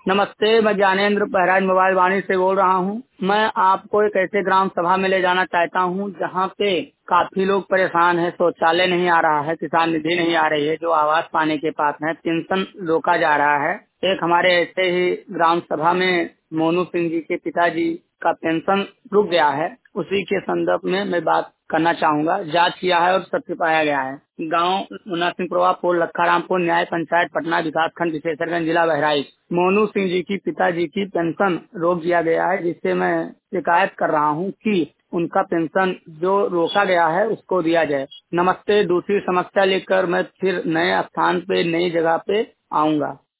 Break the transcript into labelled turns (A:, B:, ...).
A: नमस्ते, मैं ज्ञानेंद्र बहराइच मोबाइल वाणी से बोल रहा हूँ। मैं आपको एक ऐसे ग्राम सभा में ले जाना चाहता हूँ जहाँ पे काफी लोग परेशान हैं। शौचालय नहीं आ रहा है, किसान निधि नहीं आ रही है, जो आवास पाने के पास है, पेंशन रोका जा रहा है। एक हमारे ऐसे ही ग्राम सभा में मोनू सिंह जी के पिताजी का पेंशन रुक गया है। उसी के संदर्भ में मैं बात करना चाहूँगा। जांच किया है और सत्य पाया गया है। गांव नरसिंहपुरवा, पोल लखरामपुर, न्याय पंचायत, पटना विकास खंड, विशेषरगंज, जिला बहराइच। मोनू सिंह जी की पिताजी की पेंशन रोक दिया गया है, जिससे मैं शिकायत कर रहा हूँ कि उनका पेंशन जो रोका गया है उसको दिया जाए। नमस्ते। दूसरी समस्या लेकर मैं फिर नए स्थान पे, नई जगह पे आऊँगा।